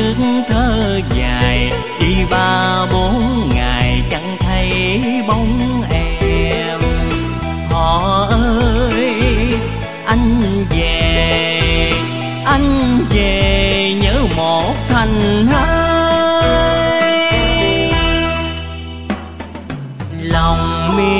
thức thơ dài, đi 3-4 ngày chẳng thấy bóng em. Họ ơi anh về nhớ một thành hai. Lòng mi